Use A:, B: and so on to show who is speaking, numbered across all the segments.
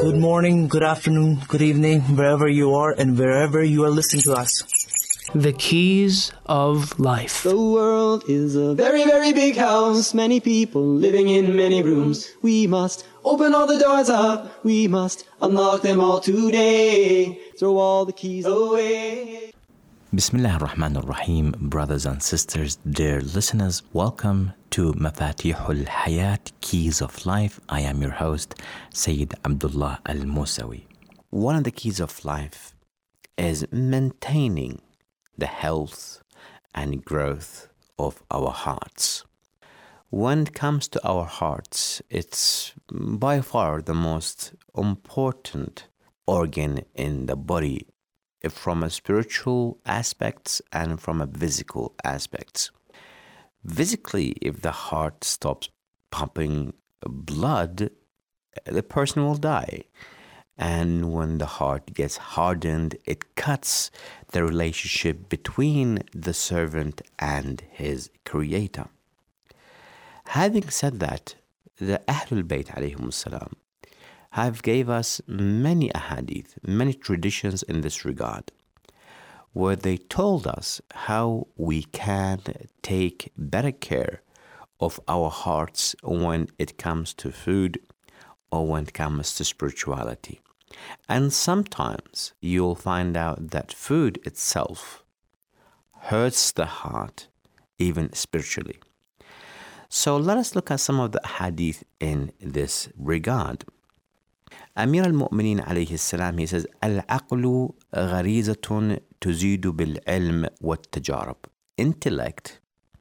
A: Good morning, good afternoon, good evening, wherever you are and wherever you are listening to us.
B: The keys of life.
C: The world is a very, very big house. Many people living in many rooms. We must open all the doors up. We must unlock them all today. Throw all the keys away.
D: Bismillah ar-Rahman ar-Rahim, brothers and sisters, dear listeners, welcome to Mafatihul Hayat, Keys of Life. I am your host, Sayyid Abdullah Al-Musawi. One of the keys of life is maintaining the health and growth of our hearts. When it comes to our hearts, it's by far the most important organ in the body, from a spiritual aspects and from a physical aspects. Physically, if the heart stops pumping blood, the person will die. And when the heart gets hardened, it cuts the relationship between the servant and his creator. Having said that, the Ahlul Bayt alayhim salam have gave us many ahadith, many traditions in this regard, where they told us how we can take better care of our hearts when it comes to food or when it comes to spirituality. And sometimes you'll find out that food itself hurts the heart, even spiritually. So let us look at some of the hadith in this regard. Amir al-Mu'mineen alayhi salam, he says, Al-aqlu gharizatun tuzidu bil-ilm wat-tajarab. Intellect,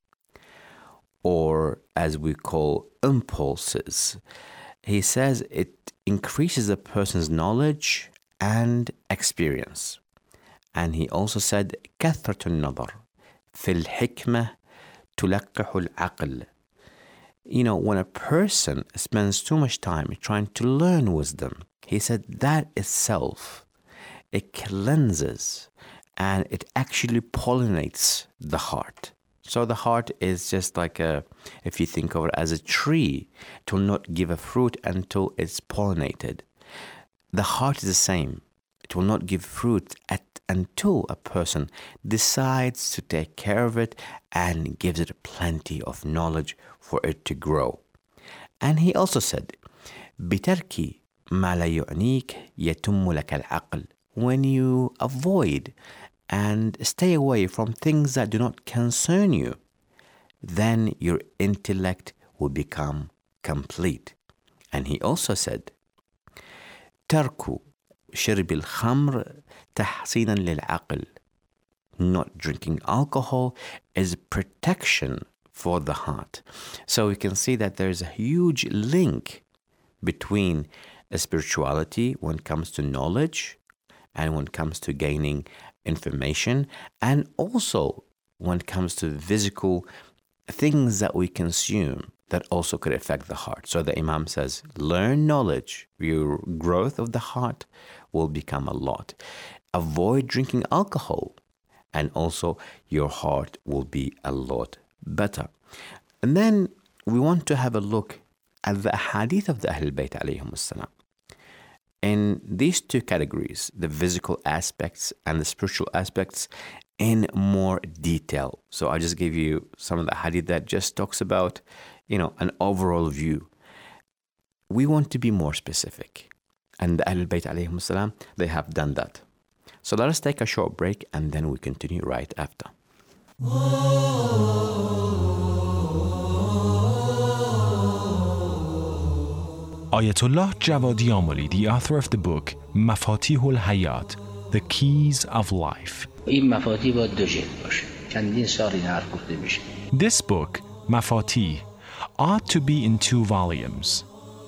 D: or as we call impulses, he says it increases a person's knowledge and experience. And he also said, كثرة النظر في الحكمة تلقح العقل. You know, when a person spends too much time trying to learn wisdom, he said that itself, it cleanses and it actually pollinates the heart. So the heart is just like if you think of it as a tree, it will not give a fruit until it's pollinated. The heart is the same. It will not give fruit until a person decides to take care of it and gives it plenty of knowledge for it to grow. And he also said, بِتَرْكِ مَا لَا يُعْنِيكَ يَتُمُّ لَكَ الْعَقْلِ. When you avoid and stay away from things that do not concern you, then your intellect will become complete. And he also said, تَرْكُ شرب الخمر تحصينا للعقل. Not drinking alcohol is protection for the heart. So we can see that there's a huge link between spirituality when it comes to knowledge and when it comes to gaining information, and also when it comes to physical things that we consume that also could affect the heart. So the Imam says, learn knowledge, your growth of the heart will become a lot. Avoid drinking alcohol, and also your heart will be a lot better. And then we want to have a look at the hadith of the Ahlul Bayt alayhim salam. In these two categories, the physical aspects and the spiritual aspects, in more detail. So I just gave you some of the hadith that just talks about, an overall view. We want to be more specific. And the Ahlul Bayt alayhim salam, they have done that. So let us take a short break and then we continue right after.
E: Ayatollah Javadi Amoli, the author of the book Mafatihul Hayat, The Keys of Life. This book, Mafatih, ought to be in 2 volumes.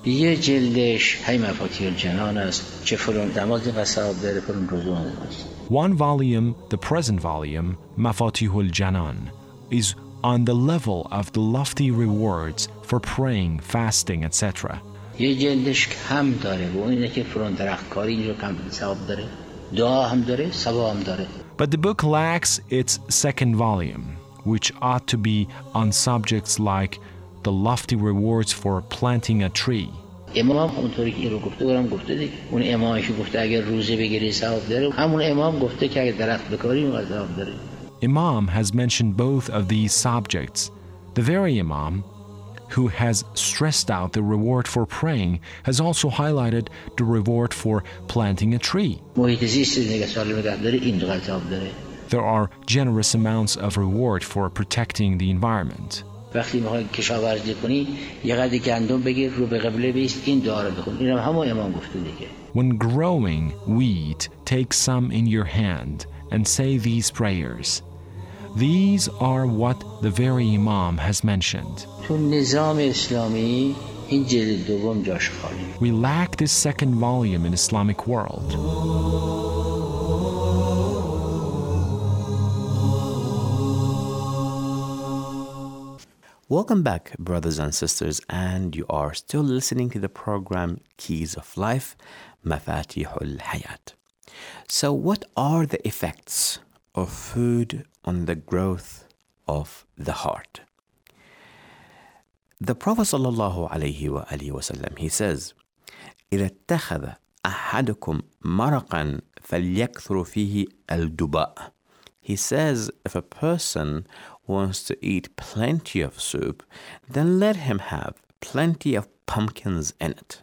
E: One volume, the present volume, Mafatihul Janan, is on the level of the lofty rewards for praying, fasting, etc.
F: یه جلدش کم داره و اینه که فرون درختکاری اینجا کم ثواب داره دعا هم داره ثواب هم داره.
E: But the book lacks its second volume, which ought to be on subjects like the lofty rewards for planting a tree.
F: امام اونطوری که این رو گفته اونم گفته دیگه. اون امامش گفته اگر روزه بگیری ثواب داره، همون امام گفته که اگر درخت بکاری اون ثواب داره.
E: Imam has mentioned both of these subjects. The very Imam who has stressed out the reward for praying has also highlighted the reward for planting a tree.
F: محیط زیست نگه سالم نگه داره این دو ثواب داره.
E: There are generous amounts of reward for protecting the environment.
F: وقتی میخوای کشاورزی کنی یه قدری گندم بگیر رو به قبله بیست این دعا رو بخون. اینم همون امام گفته دیگه.
E: When growing wheat, take some in your hand and say these prayers. These are what the very Imam has mentioned.
F: تو نظام اسلامی این جلد دوم جاش خالی.
E: We lack this second volume in Islamic world.
D: Welcome back, brothers and sisters, and you are still listening to the program Keys of Life, Mafatihul Hayat. So what are the effects of food on the growth of the heart? The Prophet sallallahu alaihi wasallam, he says, إذا اتخذ أحدكم مرقا فليكثر فيه الدباء. He says, if a person wants to eat plenty of soup, then let him have plenty of pumpkins in it.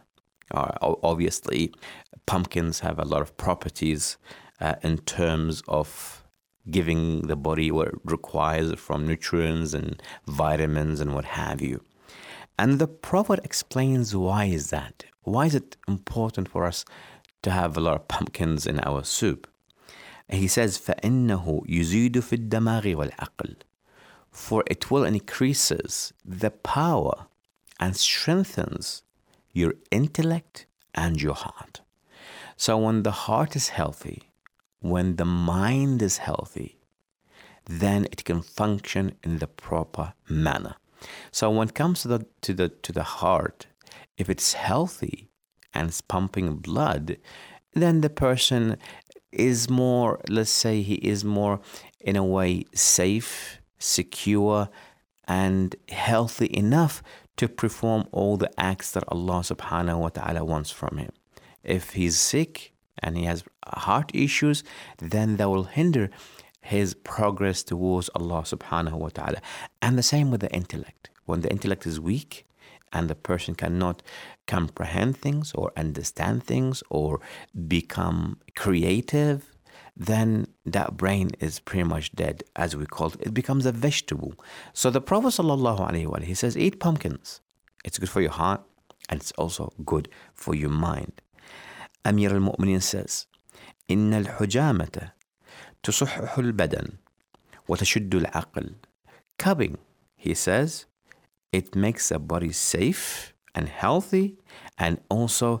D: Obviously, pumpkins have a lot of properties in terms of giving the body what it requires from nutrients and vitamins and what have you. And the Prophet explains why is that. Why is it important for us to have a lot of pumpkins in our soup? He says, فَإِنَّهُ يُزِيدُ فِي الدَّمَاغِ وَالْعَقْلِ. For it will increases the power and strengthens your intellect and your heart. So when the heart is healthy, when the mind is healthy, then it can function in the proper manner. So when it comes to the heart, if it's healthy and it's pumping blood, then the person is more, let's say he is more in a way safe, secure, and healthy enough to perform all the acts that Allah subhanahu wa ta'ala wants from him. If he's sick and he has heart issues, then that will hinder his progress towards Allah subhanahu wa ta'ala. And the same with the intellect. When the intellect is weak and the person cannot comprehend things or understand things or become creative, then that brain is pretty much dead, as we call it. It becomes a vegetable. So the Prophet sallallahu alaihi wasallam, he says, eat pumpkins. It's good for your heart and it's also good for your mind. Amir al-Mu'minin says, إن الحجامة تصحح البدن وتشد العقل. Cubbing, he says, it makes the body safe and healthy and also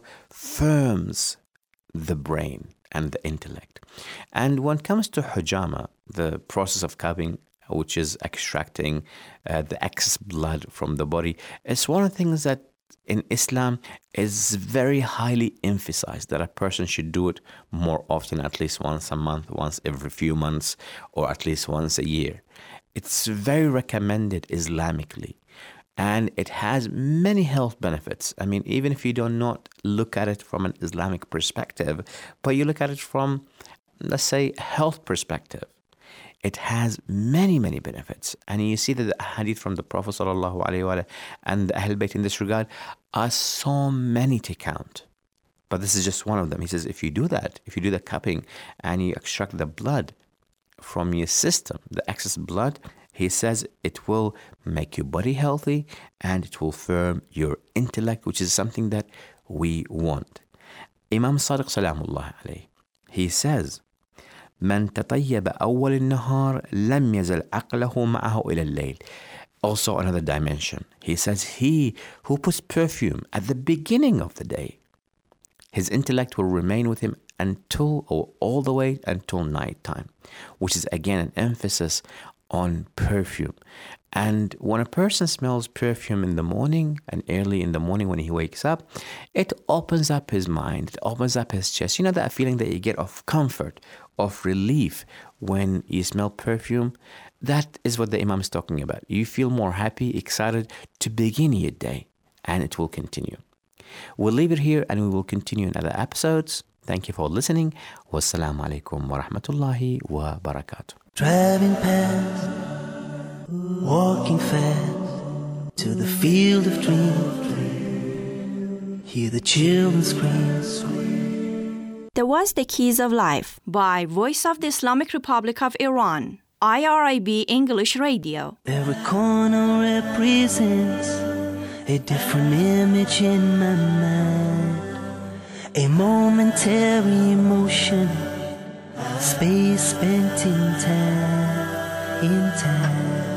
D: firms the brain and the intellect. And when it comes to hujama, the process of cubbing, which is extracting the excess blood from the body, it's one of the things that in Islam is very highly emphasized, that a person should do it more often, at least once a month, once every few months, or at least once a year. It's very recommended Islamically. And it has many health benefits. I mean, even if you do not look at it from an Islamic perspective, but you look at it from, let's say, a health perspective, it has many, many benefits. And you see that the hadith from the Prophet ﷺ and the Ahl Bayt in this regard are so many to count. But this is just one of them. He says, if you do that, if you do the cupping and you extract the blood from your system, the excess blood, he says it will make your body healthy and it will firm your intellect, which is something that we want. Imam Sadiq Salamullah alayhi, he says, من تطيب أول النهار لم يزل عقله معه إلى الليل. Also another dimension. He says, he who puts perfume at the beginning of the day, his intellect will remain with him until, or all the way until nighttime, which is again an emphasis on perfume. And when a person smells perfume in the morning and early in the morning when he wakes up, it opens up his mind, it opens up his chest. You know that feeling that you get of comfort, of relief when you smell perfume? That is what the Imam is talking about. You feel more happy, excited to begin your day, and it will continue. We'll leave it here and we will continue in other episodes. Thank you for listening. Wassalamu alaikum wa rahmatullahi wa barakatuh.
A: Driving past, walking fast to the field of dreams. Hear the children scream.
G: That was The Keys of Life by Voice of the Islamic Republic of Iran, IRIB English Radio.
A: Every corner represents a different image in my mind. A momentary emotion, space spent in time.